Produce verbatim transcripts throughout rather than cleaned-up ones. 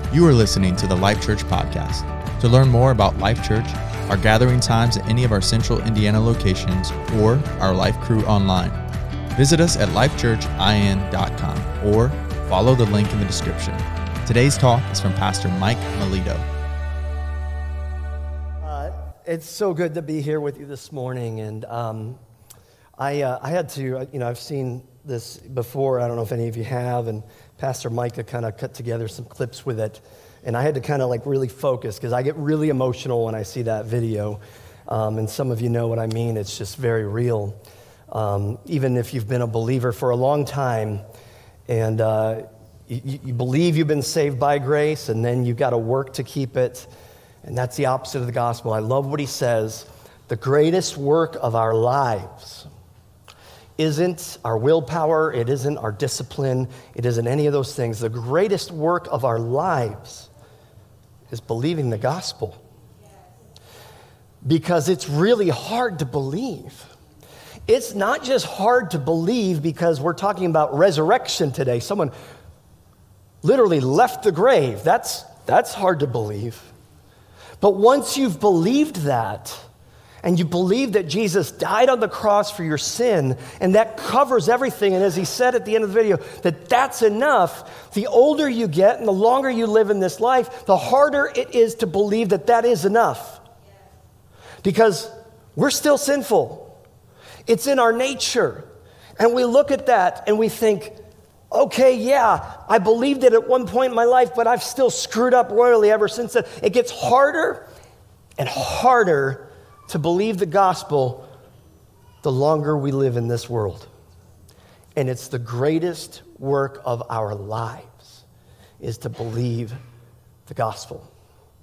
You are listening to the Life Church podcast. To learn more about Life Church, our gathering times at any of our central Indiana locations, or our Life Crew online, visit us at life church I N dot com or follow the link in the description. Today's talk is from Pastor Mike Melito. Uh, it's so good to be here with you this morning, and um, I uh, I had to, you know, I've seen this before. I don't know if any of you have, and Pastor Micah kind of cut together some clips with it, and I had to kind of like really focus because I get really emotional when I see that video, um, and some of you know what I mean. It's just very real. Um, even if you've been a believer for a long time, and uh, you, you believe you've been saved by grace, and then you've got to work to keep it, and that's the opposite of the gospel. I love what he says. The greatest work of our lives isn't our willpower, it isn't our discipline, it isn't any of those things. The greatest work of our lives is believing the gospel. Because it's really hard to believe. It's not just hard to believe because we're talking about resurrection today. Someone literally left the grave. That's, that's hard to believe. But once you've believed that, and you believe that Jesus died on the cross for your sin, and that covers everything, and as he said at the end of the video, that that's enough, the older you get and the longer you live in this life, the harder it is to believe that that is enough. Because we're still sinful. It's in our nature. And we look at that and we think, okay, yeah, I believed it at one point in my life, but I've still screwed up royally ever since then. It gets harder and harder to believe the gospel the longer we live in this world. And it's the greatest work of our lives is to believe the gospel.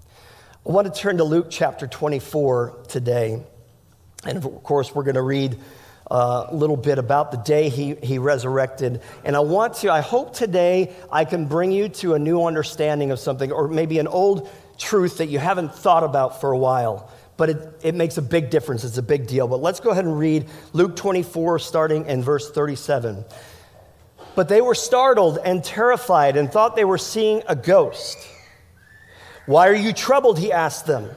I want to turn to Luke chapter twenty-four today. And of course, we're going to read uh, a little bit about the day he, he resurrected. And I want to, I hope today I can bring you to a new understanding of something, or maybe an old truth that you haven't thought about for a while. But it, it makes a big difference. It's a big deal. But let's go ahead and read Luke twenty-four, starting in verse thirty-seven. But they were startled and terrified and thought they were seeing a ghost. Why are you troubled, he asked them.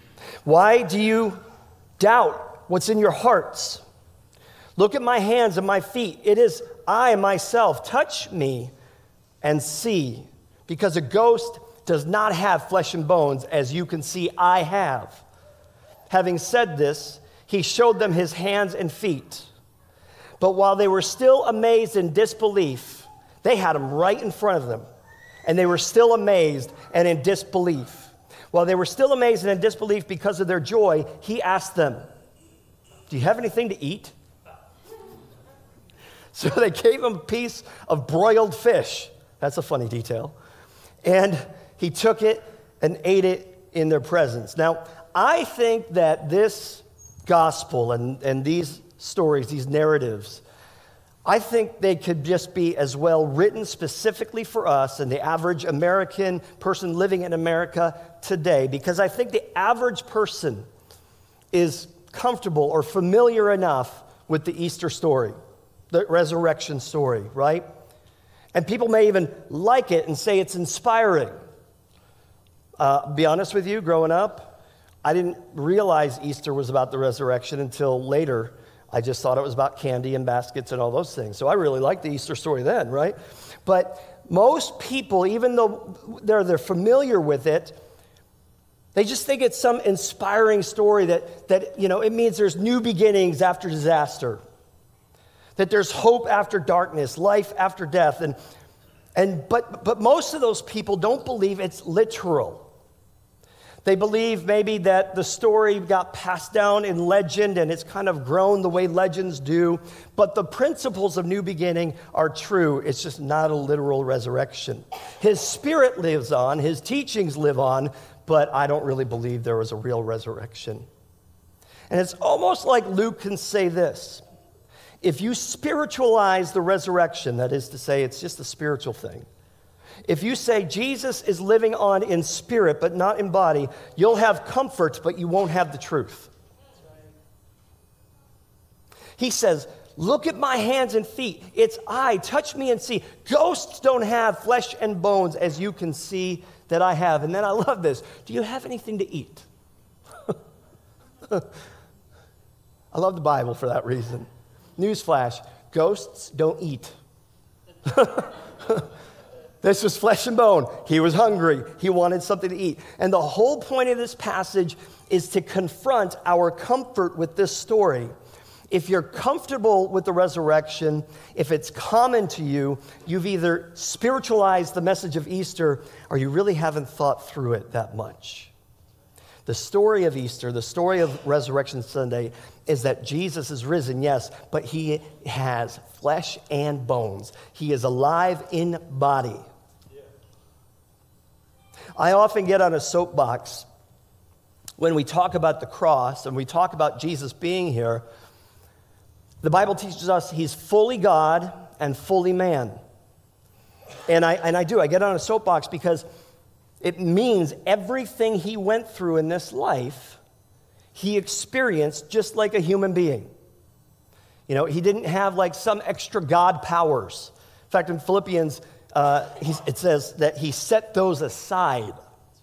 Why do you doubt what's in your hearts? Look at my hands and my feet. It is I myself. Touch me and see. Because a ghost does not have flesh and bones, as you can see I have. Having said this, he showed them his hands and feet. But while they were still amazed in disbelief, they had him right in front of them. And they were still amazed and in disbelief. While they were still amazed and in disbelief because of their joy, he asked them, do you have anything to eat? So they gave him a piece of broiled fish. That's a funny detail. And he took it and ate it in their presence. Now, I think that this gospel and, and these stories, these narratives, I think they could just be as well written specifically for us and the average American person living in America today, because I think the average person is comfortable or familiar enough with the Easter story, the resurrection story, right? And people may even like it and say it's inspiring. Uh, be honest with you, growing up, I didn't realize Easter was about the resurrection until later. I just thought it was about candy and baskets and all those things. So I really liked the Easter story then, right? But most people, even though they're, they're familiar with it, they just think it's some inspiring story that, that, you know, it means there's new beginnings after disaster, that there's hope after darkness, life after death. And, and but, but most of those people don't believe it's literal. They believe maybe that the story got passed down in legend and it's kind of grown the way legends do. But the principles of new beginning are true. It's just not a literal resurrection. His spirit lives on, his teachings live on, but I don't really believe there was a real resurrection. And it's almost like Luke can say this. If you spiritualize the resurrection, that is to say, it's just a spiritual thing. If you say Jesus is living on in spirit but not in body, you'll have comfort, but you won't have the truth. He says, Look at my hands and feet. It's I. Touch me and see. Ghosts don't have flesh and bones as you can see that I have. And then I love this. Do you have anything to eat? I love the Bible for that reason. Newsflash, ghosts don't eat. This was flesh and bone. He was hungry. He wanted something to eat. And the whole point of this passage is to confront our comfort with this story. If you're comfortable with the resurrection, if it's common to you, you've either spiritualized the message of Easter or you really haven't thought through it that much. The story of Easter, the story of Resurrection Sunday, is that Jesus is risen, yes, but he has flesh and bones. He is alive in body. Yeah. I often get on a soapbox when we talk about the cross and we talk about Jesus being here. The Bible teaches us he's fully God and fully man. And I, and I do, I get on a soapbox because it means everything he went through in this life, he experienced just like a human being. You know, he didn't have like some extra God powers. In fact, in Philippians, uh, he, it says that he set those aside.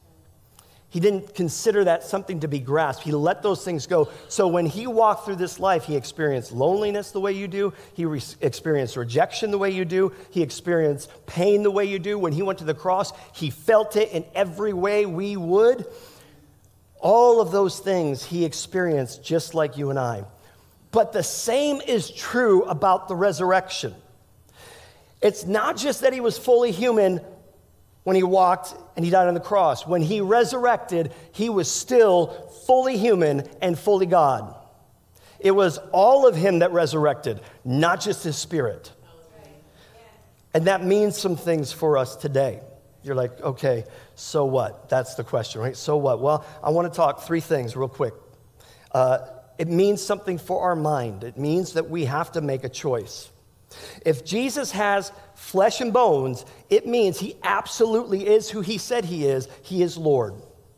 He didn't consider that something to be grasped. He let those things go. So when he walked through this life, he experienced loneliness the way you do. He re- experienced rejection the way you do. He experienced pain the way you do. When he went to the cross, he felt it in every way we would. All of those things he experienced just like you and I. But the same is true about the resurrection. It's not just that he was fully human when he walked and he died on the cross. When he resurrected, he was still fully human and fully God. It was all of him that resurrected, not just his spirit. And that means some things for us today. You're like, okay, so what? That's the question, right? So what? Well, I want to talk three things real quick. Uh, it means something for our mind. It means that we have to make a choice. If Jesus has flesh and bones, it means he absolutely is who he said he is. He is Lord.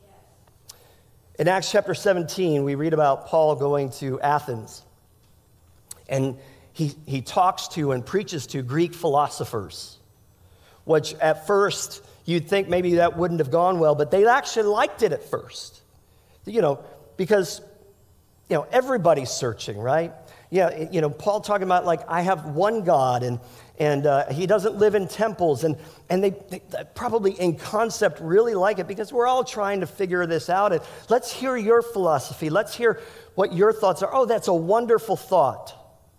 In Acts chapter seventeen, we read about Paul going to Athens. And he, he talks to and preaches to Greek philosophers, which at first you'd think maybe that wouldn't have gone well, but they actually liked it at first. You know, because, you know, everybody's searching, right? Yeah, you know, Paul talking about like, I have one God and and uh, he doesn't live in temples. And, and they, they probably in concept really like it because we're all trying to figure this out. And let's hear your philosophy. Let's hear what your thoughts are. Oh, that's a wonderful thought.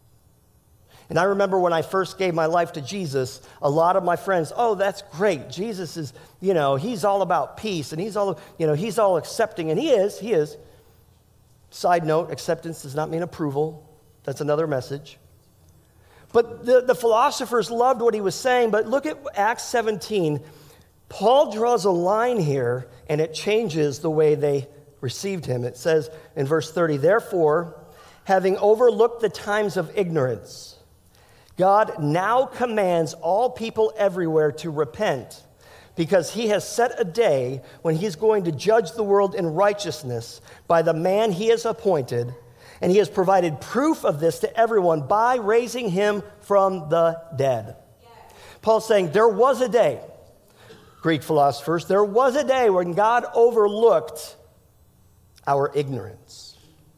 And I remember when I first gave my life to Jesus, a lot of my friends, oh, that's great. Jesus is, you know, he's all about peace and he's all, you know, he's all accepting. And he is, he is. Side note, acceptance does not mean approval. That's another message. But the, the philosophers loved what he was saying. But look at Acts seventeen. Paul draws a line here, and it changes the way they received him. It says in verse thirty, therefore, having overlooked the times of ignorance, God now commands all people everywhere to repent, because he has set a day when he's going to judge the world in righteousness by the man he has appointed. And he has provided proof of this to everyone by raising him from the dead. Yes. Paul's saying there was a day, Greek philosophers, there was a day when God overlooked our ignorance.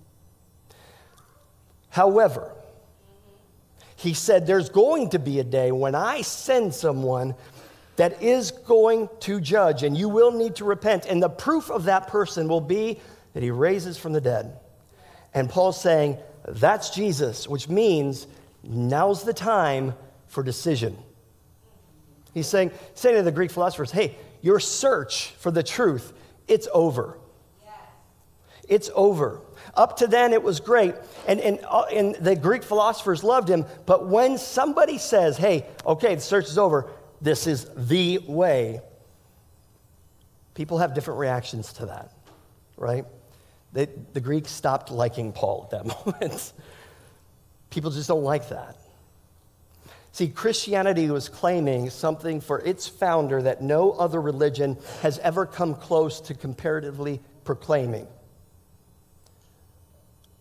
However, he said there's going to be a day when I send someone that is going to judge, and you will need to repent. And the proof of that person will be that he raises from the dead. And Paul's saying, that's Jesus, which means now's the time for decision. He's saying, saying to the Greek philosophers, hey, your search for the truth, it's over. Yes. It's over. Up to then, it was great. And, and, uh, and the Greek philosophers loved him. But when somebody says, hey, okay, the search is over, this is the way, people have different reactions to that, right? They, the Greeks stopped liking Paul at that moment. People just don't like that. See, Christianity was claiming something for its founder that no other religion has ever come close to comparatively proclaiming.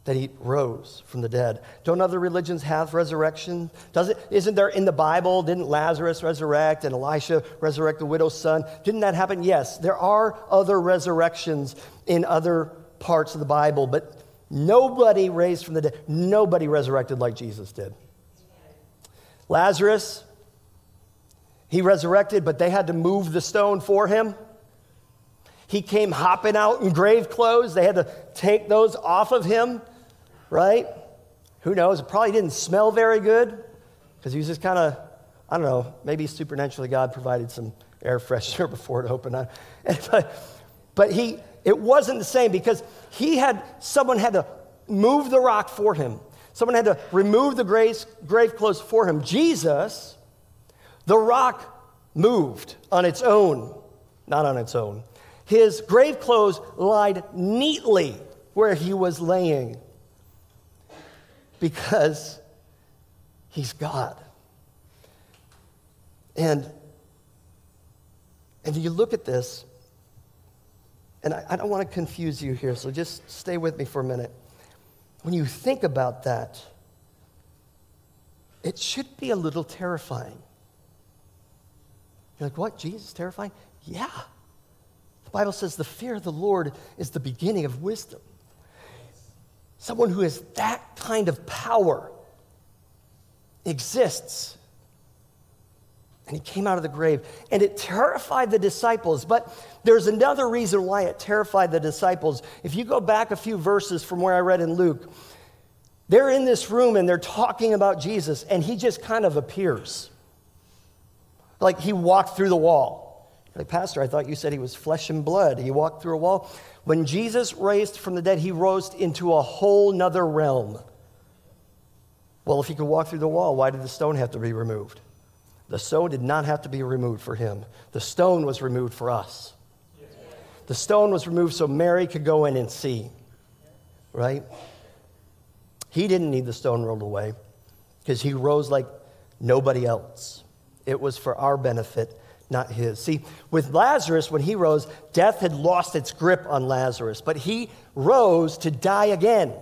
that he rose from the dead. Don't other religions have resurrection? Does it, isn't there in the Bible, didn't Lazarus resurrect and Elisha resurrect the widow's son? Didn't that happen? Yes, there are other resurrections in other parts of the Bible, but nobody raised from the dead, nobody resurrected like Jesus did. Lazarus, he resurrected, but they had to move the stone for him. He came hopping out in grave clothes. They had to take those off of him. Right? Who knows? It probably didn't smell very good because he was just kind of, I don't know, maybe supernaturally God provided some air freshener before it opened. But, but he, it wasn't the same because he had, someone had to move the rock for him. Someone had to remove the grave, grave clothes for him. Jesus, the rock moved on its own, not on its own. His grave clothes lied neatly where he was laying. Because he's God. And, and you look at this, and I, I don't want to confuse you here, so just stay with me for a minute. When you think about that, it should be a little terrifying. You're like, what? Jesus terrifying? Yeah. The Bible says the fear of the Lord is the beginning of wisdom. Someone who has that kind of power exists. And he came out of the grave. And it terrified the disciples. But there's another reason why it terrified the disciples. If you go back a few verses from where I read in Luke, they're in this room and they're talking about Jesus. And he just kind of appears. Like he walked through the wall. Like, Pastor, I thought you said he was flesh and blood. He walked through a wall. When Jesus raised from the dead, he rose into a whole nother realm. Well, if he could walk through the wall, why did the stone have to be removed? The stone did not have to be removed for him. The stone was removed for us. The stone was removed so Mary could go in and see. Right? He didn't need the stone rolled away because he rose like nobody else. It was for our benefit, not his. See, with Lazarus, when he rose, death had lost its grip on Lazarus, but he rose to die again.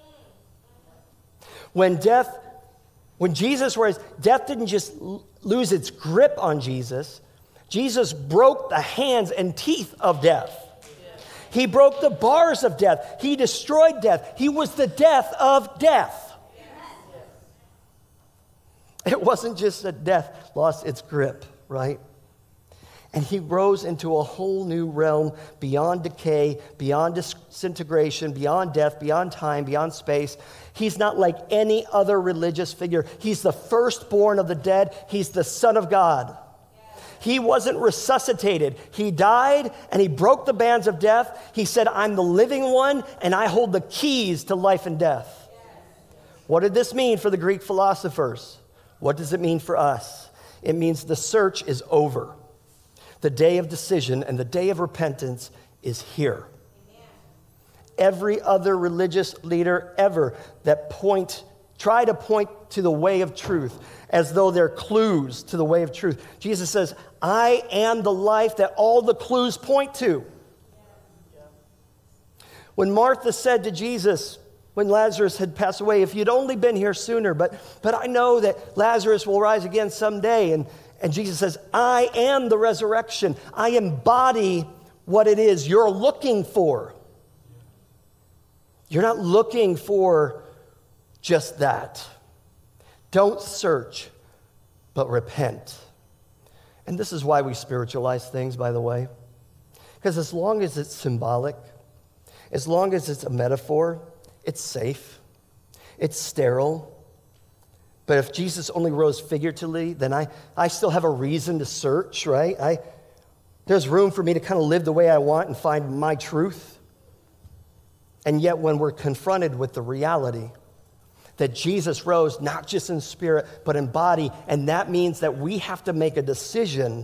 When death, when Jesus rose, death didn't just lose its grip on Jesus. Jesus broke the hands and teeth of death. He broke the bars of death. He destroyed death. He was the death of death. It wasn't just that death lost its grip, right? And he rose into a whole new realm beyond decay, beyond disintegration, beyond death, beyond time, beyond space. He's not like any other religious figure. He's the firstborn of the dead. He's the Son of God. He wasn't resuscitated. He died and he broke the bands of death. He said, I'm the living one and I hold the keys to life and death. What did this mean for the Greek philosophers? What does it mean for us? It means the search is over. The day of decision and the day of repentance is here. Amen. Every other religious leader ever that point, try to point to the way of truth as though they're clues to the way of truth. Jesus says, I am the life that all the clues point to. Yeah. When Martha said to Jesus, when Lazarus had passed away, if you'd only been here sooner, but, but I know that Lazarus will rise again someday. And And Jesus says, I am the resurrection. I embody what it is you're looking for. You're not looking for just that. Don't search, but repent. And this is why we spiritualize things, by the way. Because as long as it's symbolic, as long as it's a metaphor, it's safe, it's sterile. But if Jesus only rose figuratively, then I, I still have a reason to search, right? I, there's room for me to kind of live the way I want and find my truth. And yet when we're confronted with the reality that Jesus rose not just in spirit, but in body, and that means that we have to make a decision,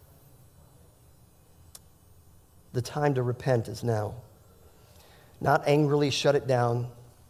the time to repent is now. Not angrily shut it down.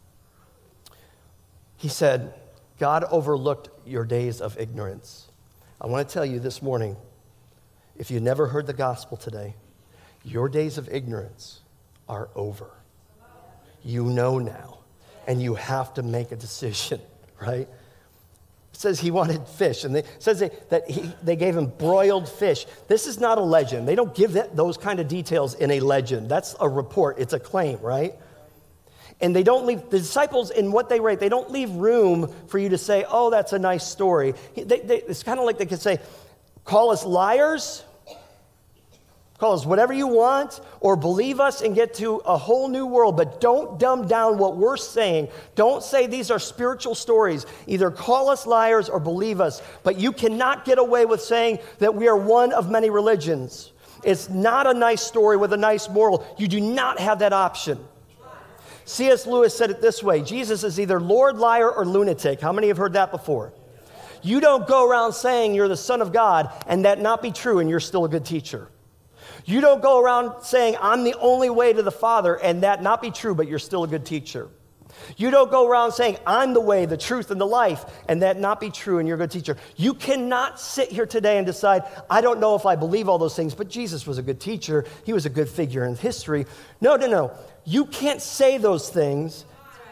He said, God overlooked your days of ignorance. I want to tell you this morning, if you never heard the gospel today, your days of ignorance are over. You know now. and you have to make a decision, right? It says he wanted fish, and it says that he, they gave him broiled fish. This is not a legend. They don't give that, those kind of details in a legend. That's a report. It's a claim, right? And they don't leave, the disciples, in what they write, they don't leave room for you to say, oh, that's a nice story. They, they, it's kind of like they could say, call us liars, call us whatever you want, or believe us and get to a whole new world, but don't dumb down what we're saying. Don't say these are spiritual stories. Either call us liars or believe us, but you cannot get away with saying that we are one of many religions. It's not a nice story with a nice moral. You do not have that option. C S Lewis said it this way: Jesus is either Lord, liar, or lunatic. How many have heard that before? You don't go around saying you're the Son of God and that not be true and you're still a good teacher. You don't go around saying I'm the only way to the Father and that not be true, but you're still a good teacher. You don't go around saying I'm the way, the truth, and the life, and that not be true, and you're a good teacher. You cannot sit here today and decide, I don't know if I believe all those things, but Jesus was a good teacher. He was a good figure in history. No, no, no. You can't say those things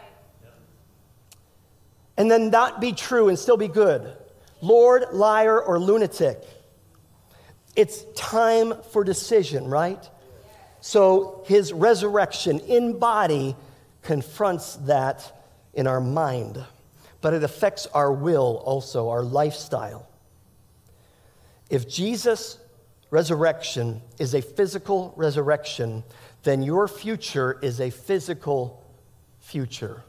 and then not be true and still be good. Lord, liar, or lunatic. It's time for decision, right? So his resurrection in body confronts that in our mind, but it affects our will also, our lifestyle. If Jesus' resurrection is a physical resurrection, then your future is a physical future.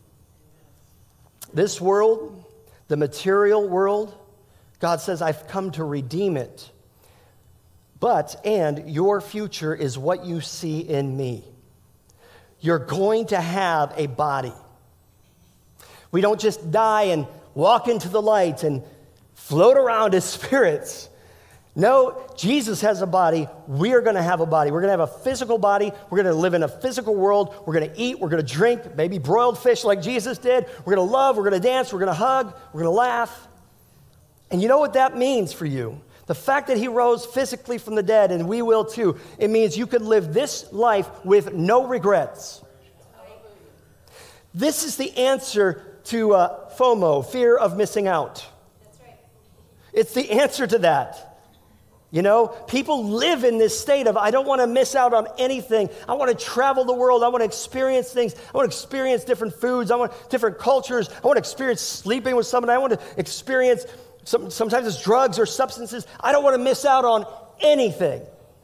This world, the material world, God says, I've come to redeem it. But, and your future is what you see in me. You're going to have a body. We don't just die and walk into the light and float around as spirits. No, Jesus has a body. We are going to have a body. We're going to have a physical body. We're going to live in a physical world. We're going to eat. We're going to drink, maybe broiled fish like Jesus did. We're going to love. We're going to dance. We're going to hug. We're going to laugh. And you know what that means for you? The fact that he rose physically from the dead, and we will too, it means you could live this life with no regrets. This is the answer to uh, FOMO, fear of missing out. That's right. It's the answer to that. You know, people live in this state of, I don't want to miss out on anything. I want to travel the world. I want to experience things. I want to experience different foods. I want different cultures. I want to experience sleeping with somebody. I want to experience, some, sometimes it's drugs or substances. I don't want to miss out on anything.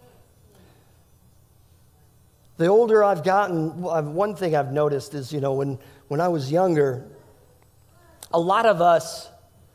The older I've gotten, one thing I've noticed is, you know, when, when I was younger, a lot of us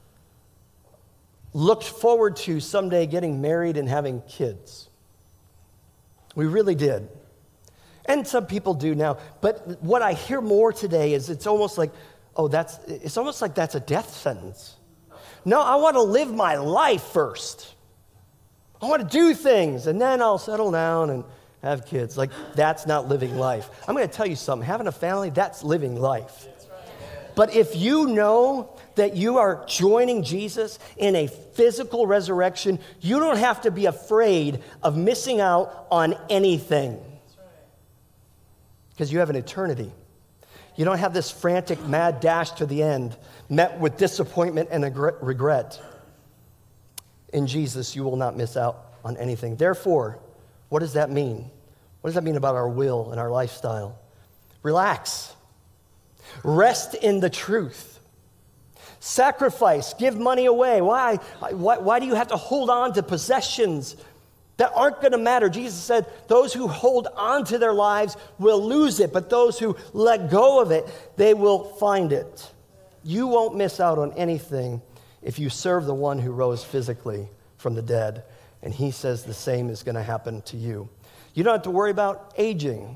looked forward to someday getting married and having kids. We really did. And some people do now. But what I hear more today is it's almost like, oh, that's, it's almost like that's a death sentence. No, I want to live my life first. I want to do things, and then I'll settle down and have kids. Like, that's not living life. I'm going to tell you something. Having a family, that's living life. But if you know that you are joining Jesus in a physical resurrection, you don't have to be afraid of missing out on anything. Because you have an eternity. You don't have this frantic, mad dash to the end, met with disappointment and regret. In Jesus, you will not miss out on anything. Therefore, what does that mean? What does that mean about our will and our lifestyle? Relax. Rest in the truth. Sacrifice. Give money away. Why? Why, why do you have to hold on to possessions that aren't going to matter? Jesus said, those who hold on to their lives will lose it, but those who let go of it, they will find it. You won't miss out on anything if you serve the one who rose physically from the dead. And he says the same is going to happen to you. You don't have to worry about aging.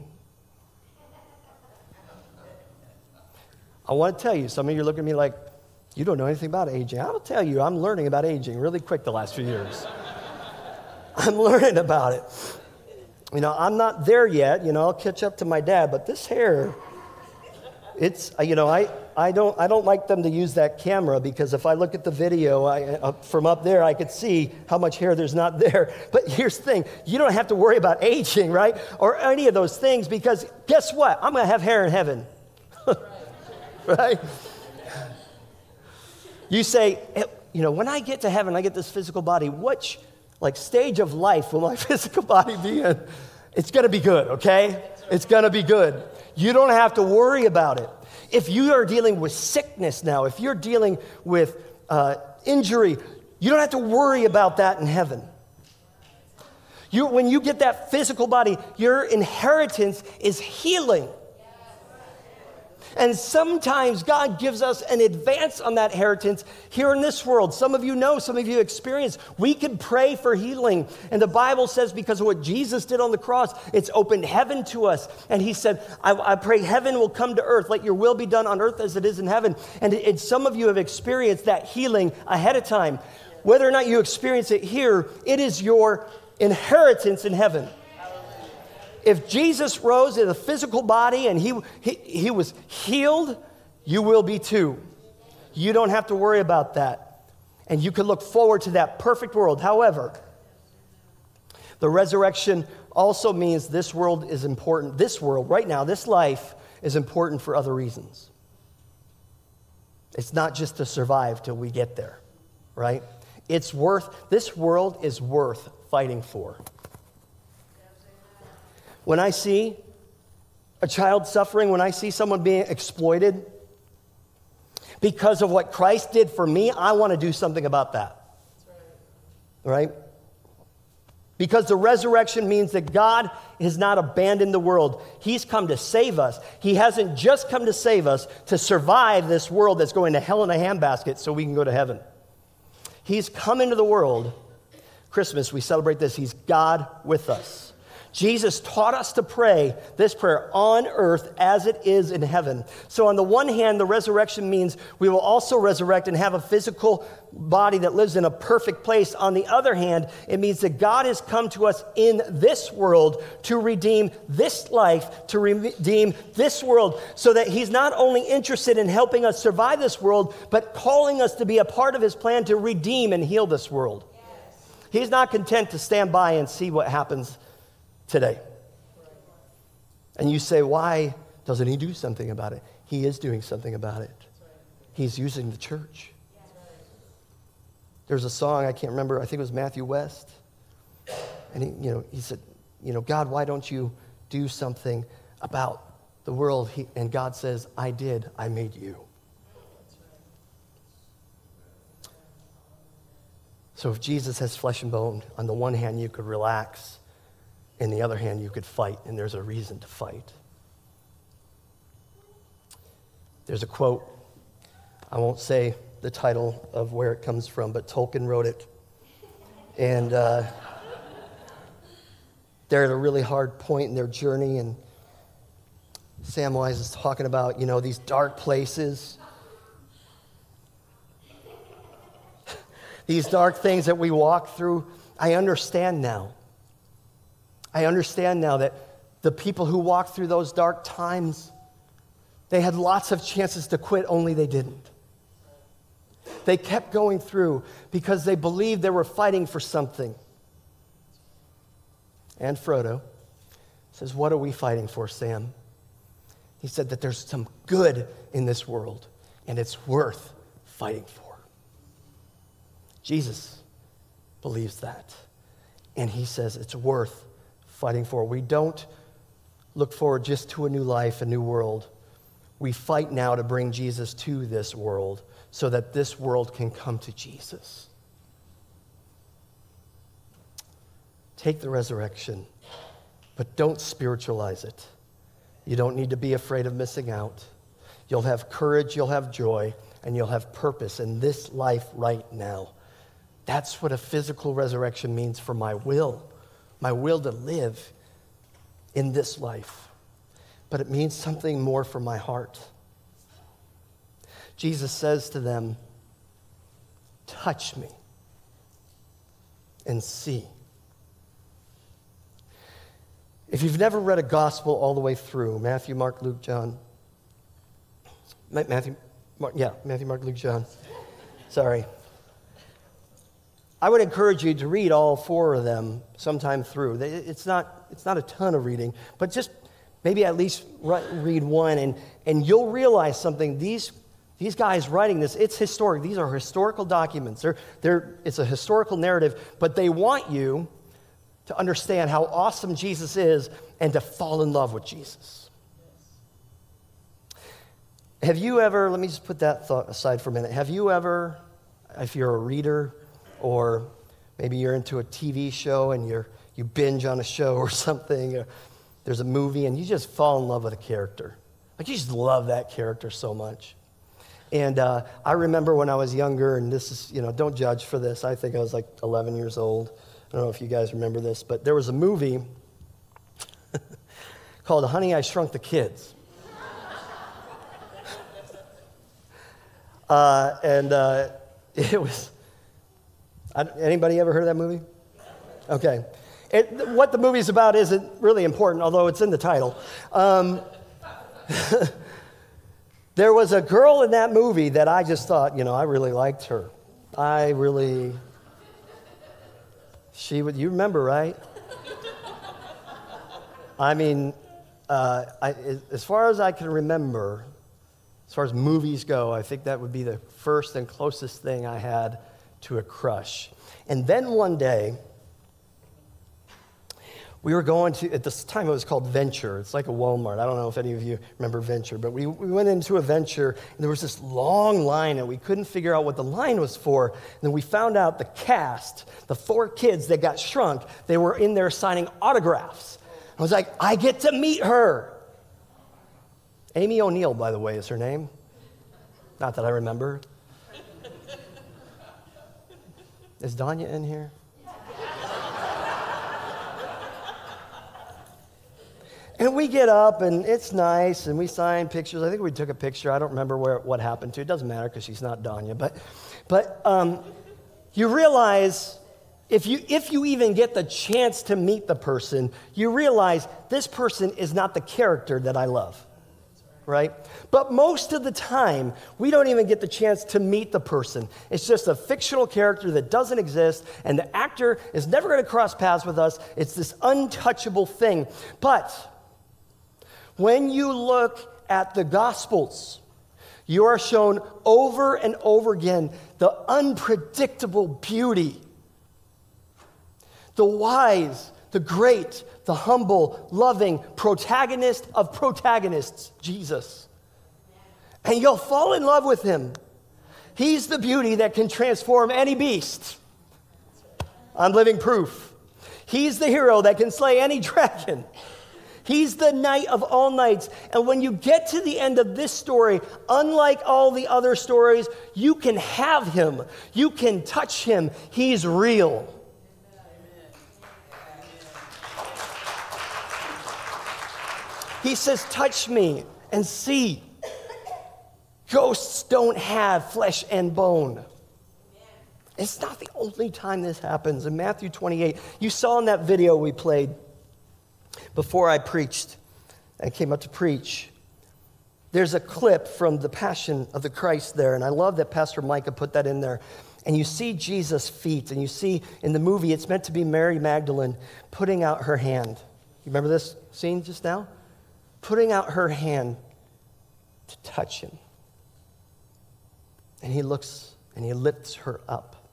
I want to tell you, some of you are looking at me like, you don't know anything about aging. I'll tell you, I'm learning about aging really quick the last few years. I'm learning about it. You know, I'm not there yet. You know, I'll catch up to my dad, but this hair, it's, you know, I, I don't I don't like them to use that camera because if I look at the video I, uh, from up there, I could see how much hair there's not there. But here's the thing. You don't have to worry about aging, right? Or any of those things because guess what? I'm going to have hair in heaven. right? You say, you know, when I get to heaven, I get this physical body, which like stage of life will my physical body be in? It's going to be good, okay? It's going to be good. You don't have to worry about it. If you are dealing with sickness now, if you're dealing with uh, injury, you don't have to worry about that in heaven. You, when you get that physical body, your inheritance is healing. And sometimes God gives us an advance on that inheritance here in this world. Some of you know, some of you experience. We can pray for healing. And the Bible says because of what Jesus did on the cross, it's opened heaven to us. And he said, I, I pray heaven will come to earth. Let your will be done on earth as it is in heaven. And, and some of you have experienced that healing ahead of time. Whether or not you experience it here, it is your inheritance in heaven. If Jesus rose in a physical body and he, he, he was healed, you will be too. You don't have to worry about that. And you can look forward to that perfect world. However, the resurrection also means this world is important. This world, right now, this life is important for other reasons. It's not just to survive till we get there, right? It's worth, this world is worth fighting for. When I see a child suffering, when I see someone being exploited because of what Christ did for me, I want to do something about that. Right? Because the resurrection means that God has not abandoned the world. He's come to save us. He hasn't just come to save us to survive this world that's going to hell in a handbasket so we can go to heaven. He's come into the world. Christmas, we celebrate this. He's God with us. Jesus taught us to pray this prayer on earth as it is in heaven. So on the one hand, the resurrection means we will also resurrect and have a physical body that lives in a perfect place. On the other hand, it means that God has come to us in this world to redeem this life, to redeem this world, so that he's not only interested in helping us survive this world, but calling us to be a part of his plan to redeem and heal this world. Yes. He's not content to stand by and see what happens today. And you say, why doesn't he do something about it? He is doing something about it. He's using the church. There's a song, I can't remember, I think it was Matthew West. And he, you know, he said, you know, God, why don't you do something about the world? He, and God says, I did, I made you. So if Jesus has flesh and bone, on the one hand, you could relax. On the other hand, you could fight, and there's a reason to fight. There's a quote. I won't say the title of where it comes from, but Tolkien wrote it. And uh, they're at a really hard point in their journey, and Samwise is talking about, you know, these dark places. These dark things that we walk through. I understand now. I understand now that the people who walked through those dark times, they had lots of chances to quit, only they didn't. They kept going through because they believed they were fighting for something. And Frodo says, what are we fighting for, Sam? He said that there's some good in this world, and it's worth fighting for. Jesus believes that, and he says it's worth fighting for. We don't look forward just to a new life, a new world. We fight now to bring Jesus to this world so that this world can come to Jesus. Take the resurrection, but don't spiritualize it. You don't need to be afraid of missing out. You'll have courage, you'll have joy, and you'll have purpose in this life right now. That's what a physical resurrection means for my will. My will to live in this life. But it means something more for my heart. Jesus says to them, touch me and see. If you've never read a gospel all the way through, Matthew, Mark, Luke, John, Matthew, Mark, yeah, Matthew, Mark, Luke, John, sorry. I would encourage you to read all four of them sometime through. It's not, it's not a ton of reading, but just maybe at least read one, and, and you'll realize something. These, these guys writing this, it's historic. These are historical documents. They're, they're, it's a historical narrative, but they want you to understand how awesome Jesus is and to fall in love with Jesus. Have you ever, let me just put that thought aside for a minute. Have you ever, if you're a reader or maybe you're into a T V show and you're, you binge on a show or something, or there's a movie and you just fall in love with a character. Like you just love that character so much. And uh, I remember when I was younger, and this is, you know, don't judge for this. I think I was like eleven years old. I don't know if you guys remember this, but there was a movie called Honey, I Shrunk the Kids. uh, and uh, it was, I, anybody ever heard of that movie? Okay. It, what the movie's about isn't really important, although it's in the title. Um, there was a girl in that movie that I just thought, you know, I really liked her. I really, she would, you remember, right? I mean, uh, I, as far as I can remember, as far as movies go, I think that would be the first and closest thing I had to a crush. And then one day, we were going to, at this time it was called Venture. It's like a Walmart. I don't know if any of you remember Venture, but we, we went into a Venture, and there was this long line, and we couldn't figure out what the line was for. And then we found out the cast, the four kids that got shrunk, they were in there signing autographs. I was like, I get to meet her. Amy O'Neill, by the way, is her name. Not that I remember. Is Danya in here? And we get up, and it's nice, and we sign pictures. I think we took a picture. I don't remember where what happened to. It doesn't matter because she's not Danya. But, but um, you realize, if you if you even get the chance to meet the person, you realize this person is not the character that I love, right? But most of the time, we don't even get the chance to meet the person. It's just a fictional character that doesn't exist, and the actor is never going to cross paths with us. It's this untouchable thing. But when you look at the Gospels, you are shown over and over again the unpredictable beauty, the wise, the great, the humble, loving protagonist of protagonists, Jesus. And you'll fall in love with him. He's the beauty that can transform any beast. I'm living proof. He's the hero that can slay any dragon. He's the night of all nights. And when you get to the end of this story, unlike all the other stories, you can have him. You can touch him. He's real. He says, touch me and see. Ghosts don't have flesh and bone. It's not the only time this happens. In Matthew twenty-eight, you saw in that video we played before I preached, I came up to preach. There's a clip from the Passion of the Christ there, and I love that Pastor Micah put that in there. And you see Jesus' feet, and you see in the movie, it's meant to be Mary Magdalene putting out her hand. You remember this scene just now? Putting out her hand to touch him. And he looks and he lifts her up.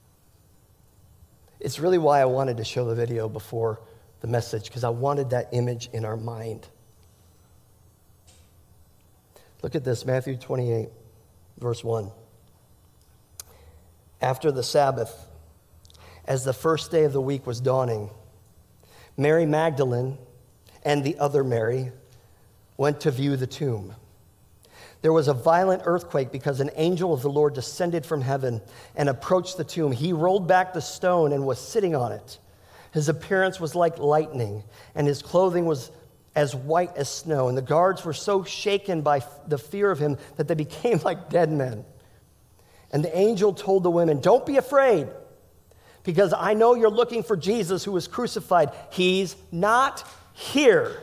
It's really why I wanted to show the video before the message, because I wanted that image in our mind. Look at this, Matthew twenty-eight, verse one. After the Sabbath, as the first day of the week was dawning, Mary Magdalene and the other Mary went to view the tomb. There was a violent earthquake because an angel of the Lord descended from heaven and approached the tomb. He rolled back the stone and was sitting on it. His appearance was like lightning, and his clothing was as white as snow. And the guards were so shaken by the fear of him that they became like dead men. And the angel told the women, "Don't be afraid, because I know you're looking for Jesus who was crucified. He's not here.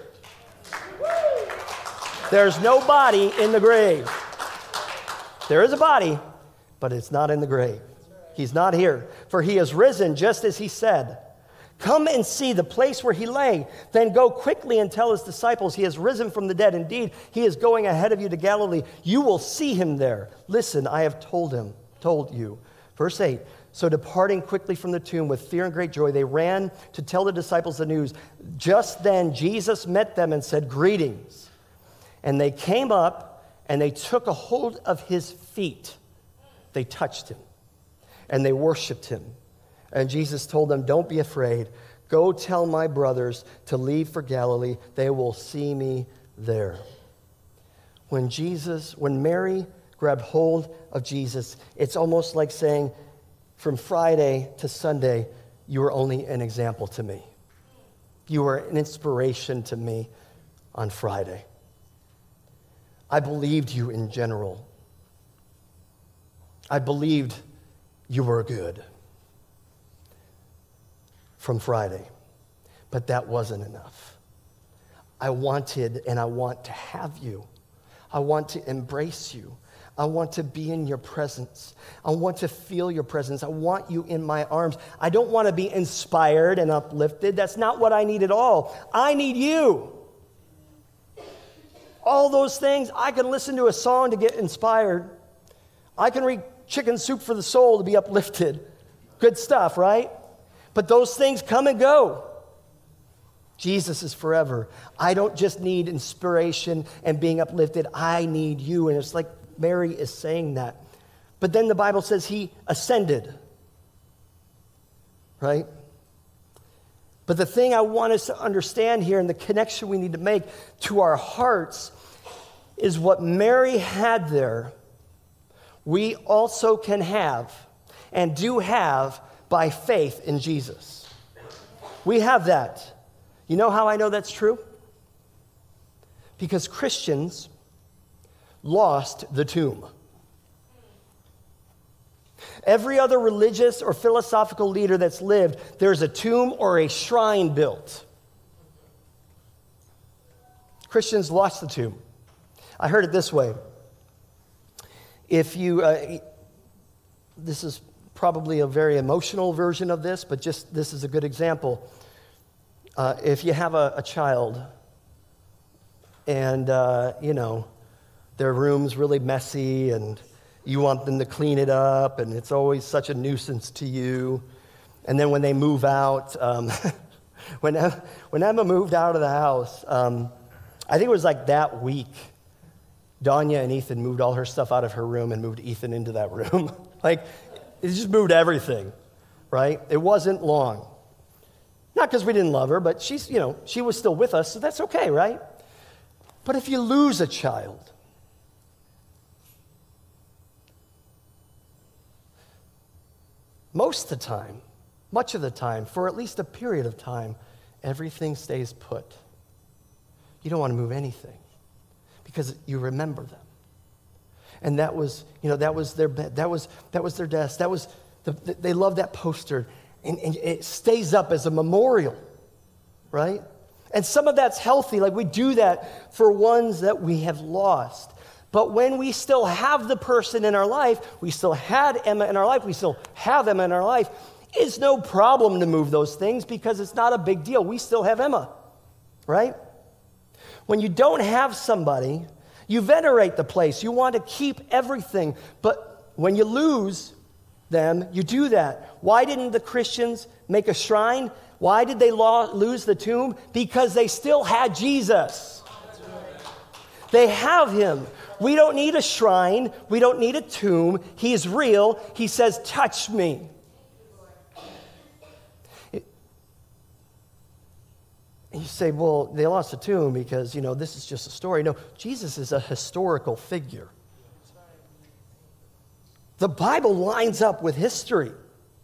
There's no body in the grave." There is a body, but it's not in the grave. He's not here, for he is risen just as he said. Come and see the place where he lay. Then go quickly and tell his disciples, he has risen from the dead. Indeed, he is going ahead of you to Galilee. You will see him there. Listen, I have told him, told you. Verse eight, so departing quickly from the tomb with fear and great joy, they ran to tell the disciples the news. Just then Jesus met them and said, greetings. And they came up and they took a hold of his feet. They touched him and they worshiped him. And Jesus told them, don't be afraid. Go tell my brothers to leave for Galilee. They will see me there. When Jesus, when Mary grabbed hold of Jesus, it's almost like saying, from Friday to Sunday, you were only an example to me. You were an inspiration to me on Friday. I believed you in general. I believed you were good from Friday, but that wasn't enough. I wanted and I want to have you. I want to embrace you. I want to be in your presence. I want to feel your presence. I want you in my arms. I don't want to be inspired and uplifted. That's not what I need at all. I need you. All those things, I can listen to a song to get inspired. I can read Chicken Soup for the Soul to be uplifted. Good stuff, right? But those things come and go. Jesus is forever. I don't just need inspiration and being uplifted. I need you. And it's like Mary is saying that. But then the Bible says he ascended. Right? But the thing I want us to understand here and the connection we need to make to our hearts is what Mary had there, we also can have and do have by faith in Jesus. We have that. You know how I know that's true? Because Christians lost the tomb. Every other religious or philosophical leader that's lived, there's a tomb or a shrine built. Christians lost the tomb. I heard it this way. If you, uh, this is probably a very emotional version of this, but just this is a good example. Uh, if you have a, a child and, uh, you know, their room's really messy and you want them to clean it up and it's always such a nuisance to you. And then when they move out, um, when, when Emma moved out of the house, um, I think it was like that week, Danya and Ethan moved all her stuff out of her room and moved Ethan into that room. Like, it just moved everything, right? It wasn't long. Not because we didn't love her, but she's, you know, she was still with us, so that's okay, right? But if you lose a child, most of the time, much of the time, for at least a period of time, everything stays put. You don't want to move anything because you remember them. And that was, you know, that was their bed. That was that was their desk. That was the, they loved that poster, and, and it stays up as a memorial, right? And some of that's healthy. Like we do that for ones that we have lost. But when we still have the person in our life, we still had Emma in our life, we still have Emma in our life, it's no problem to move those things because it's not a big deal. We still have Emma, right? When you don't have somebody, you venerate the place. You want to keep everything. But when you lose them, you do that. Why didn't the Christians make a shrine? Why did they lo- lose the tomb? Because they still had Jesus. They have him. We don't need a shrine. We don't need a tomb. He's real. He says, touch me. You say, well, they lost the tomb because, you know, this is just a story. No, Jesus is a historical figure. The Bible lines up with history.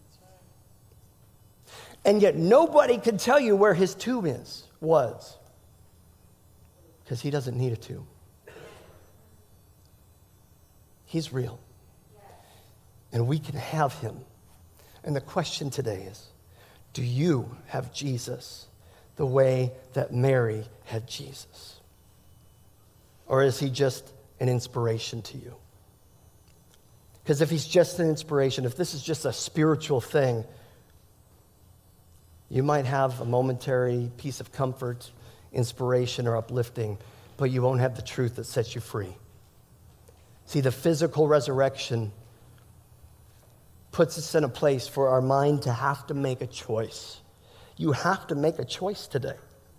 And yet nobody can tell you where his tomb is, was. Because he doesn't need a tomb. He's real. And we can have him. And the question today is, do you have Jesus the way that Mary had Jesus? Or is he just an inspiration to you? Because if he's just an inspiration, if this is just a spiritual thing, You might have a momentary piece of comfort, inspiration, or uplifting, but you won't have the truth that sets you free. See, the physical resurrection puts us in a place for our mind to have to make a choice. You have to make a choice today.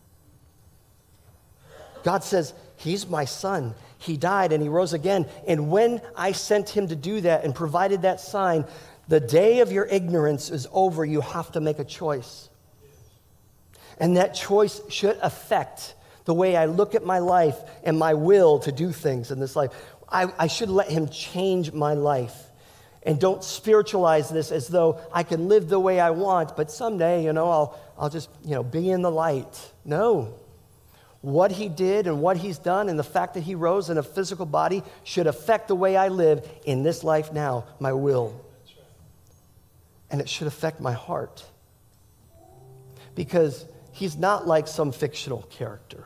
God says, he's my son. He died and he rose again. And when I sent him to do that and provided that sign, the day of your ignorance is over. You have to make a choice. And that choice should affect the way I look at my life and my will to do things in this life. I, I should let him change my life. And don't spiritualize this as though I can live the way I want, but someday, you know, I'll, I'll just, you know, be in the light. No. What he did and what he's done and the fact that he rose in a physical body should affect the way I live in this life now, my will. And it should affect my heart. Because he's not like some fictional character.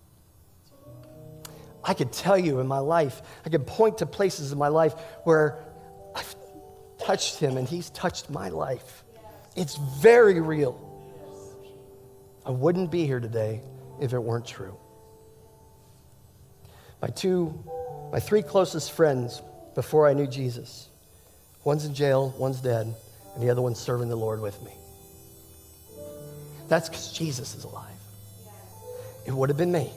I could tell you in my life, I could point to places in my life where I've touched him and he's touched my life. It's very real. I wouldn't be here today if it weren't true. My two, my three closest friends before I knew Jesus, one's in jail, one's dead, and the other one's serving the Lord with me. That's because Jesus is alive. It would have been me,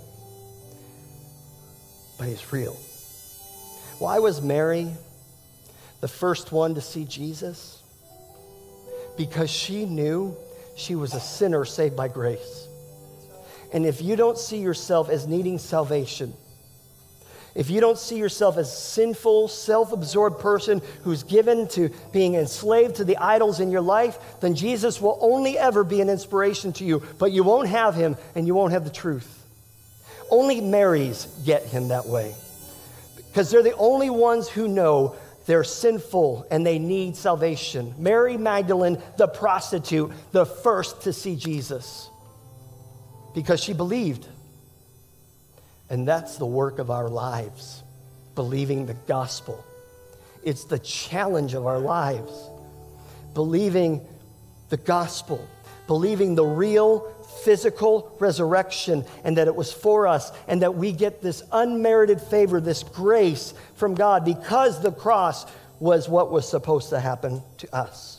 but he's real. Why was Mary the first one to see Jesus? Because she knew she was a sinner saved by grace. And if you don't see yourself as needing salvation, if you don't see yourself as a sinful, self-absorbed person who's given to being enslaved to the idols in your life, then Jesus will only ever be an inspiration to you, but you won't have him and you won't have the truth. Only Marys get him that way, because they're the only ones who know they're sinful and they need salvation. Mary Magdalene, the prostitute, the first to see Jesus, because she believed. And that's the work of our lives, believing the gospel. It's the challenge of our lives, believing the gospel, believing the real physical resurrection, and that it was for us, and that we get this unmerited favor, this grace from God, because the cross was what was supposed to happen to us.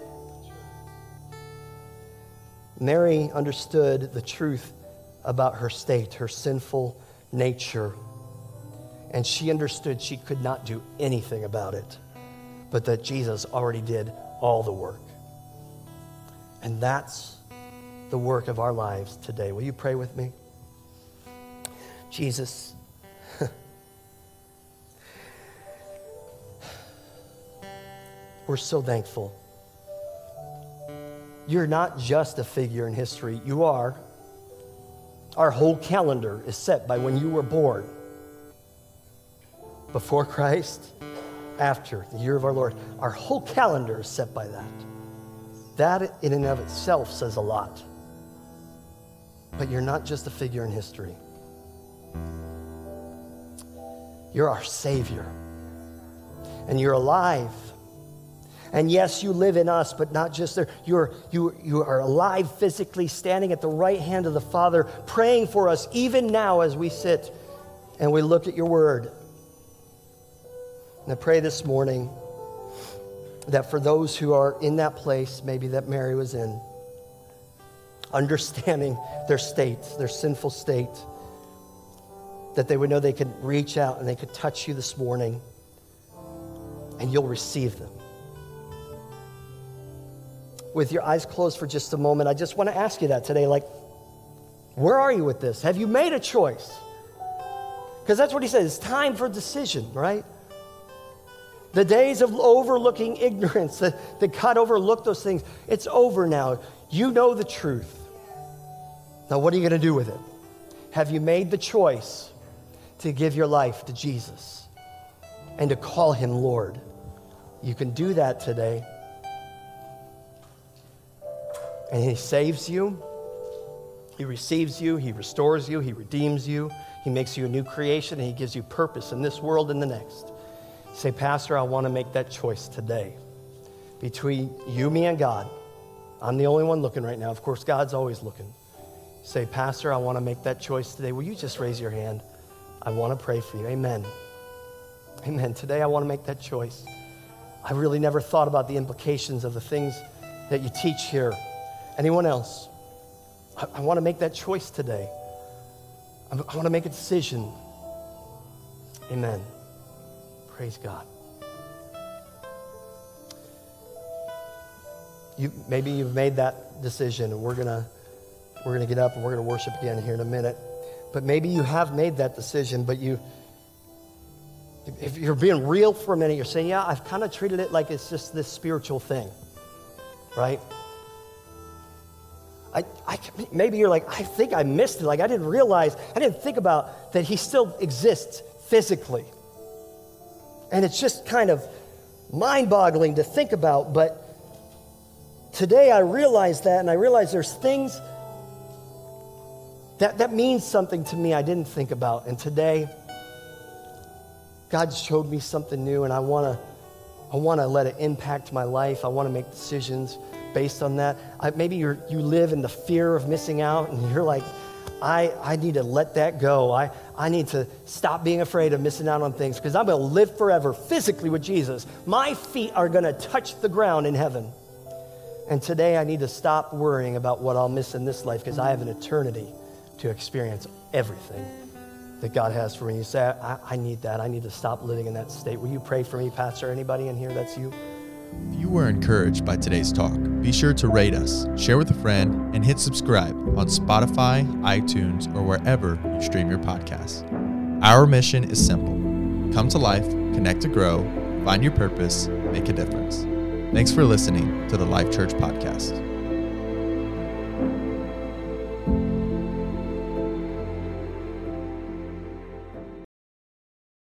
Mary understood the truth about her state, her sinful nature, and she understood she could not do anything about it, but that Jesus already did all the work. And that's the work of our lives today. Will you pray with me? Jesus, we're so thankful. You're not just a figure in history. You are. Our whole calendar is set by when you were born. Before Christ, after the year of our Lord. Our whole calendar is set by that. That in and of itself says a lot. But you're not just a figure in history. You're our Savior. And you're alive. And yes, you live in us, but not just there. You're, you, you are alive physically, standing at the right hand of the Father, praying for us, even now as we sit and we look at your word. And I pray this morning that for those who are in that place, maybe that Mary was in, understanding their state, their sinful state, that they would know they could reach out and they could touch you this morning, and you'll receive them. With your eyes closed for just a moment, I just want to ask you that today, like, where are you with this? Have you made a choice? Because that's what he says, it's time for decision, right? The days of overlooking ignorance, that, that God overlooked those things, it's over now. You know the truth. Now, what are you going to do with it? Have you made the choice to give your life to Jesus and to call him Lord? You can do that today. And he saves you, he receives you, he restores you, he redeems you, he makes you a new creation, and he gives you purpose in this world and the next. Say, Pastor, I want to make that choice today between you, me, and God. I'm the only one looking right now. Of course, God's always looking. Say, Pastor, I want to make that choice today. Will you just raise your hand? I want to pray for you. Amen. Amen. Today I want to make that choice. I really never thought about the implications of the things that you teach here. Anyone else? I, I want to make that choice today. I, I want to make a decision. Amen. Praise God. You, maybe you've made that decision, and we're gonna we're gonna get up and we're gonna worship again here in a minute. But maybe you have made that decision, but you, if you're being real for a minute, you're saying, "Yeah, I've kind of treated it like it's just this spiritual thing, right?" I, I maybe you're like, "I think I missed it. Like I didn't realize, I didn't think about that He still exists physically," and it's just kind of mind-boggling to think about, but. Today I realize that, and I realize there's things that, that means something to me I didn't think about. And today, God showed me something new, and I want to I want to let it impact my life. I want to make decisions based on that. I, maybe you're, you live in the fear of missing out, and you're like, I, I need to let that go. I, I need to stop being afraid of missing out on things because I'm going to live forever physically with Jesus. My feet are going to touch the ground in heaven. And today I need to stop worrying about what I'll miss in this life because I have an eternity to experience everything that God has for me. You say, I, I need that. I need to stop living in that state. Will you pray for me, Pastor? Anybody in here? That's you? If you were encouraged by today's talk, be sure to rate us, share with a friend, and hit subscribe on Spotify, iTunes, or wherever you stream your podcasts. Our mission is simple. Come to life, connect to grow, find your purpose, make a difference. Thanks for listening to the Life Church Podcast.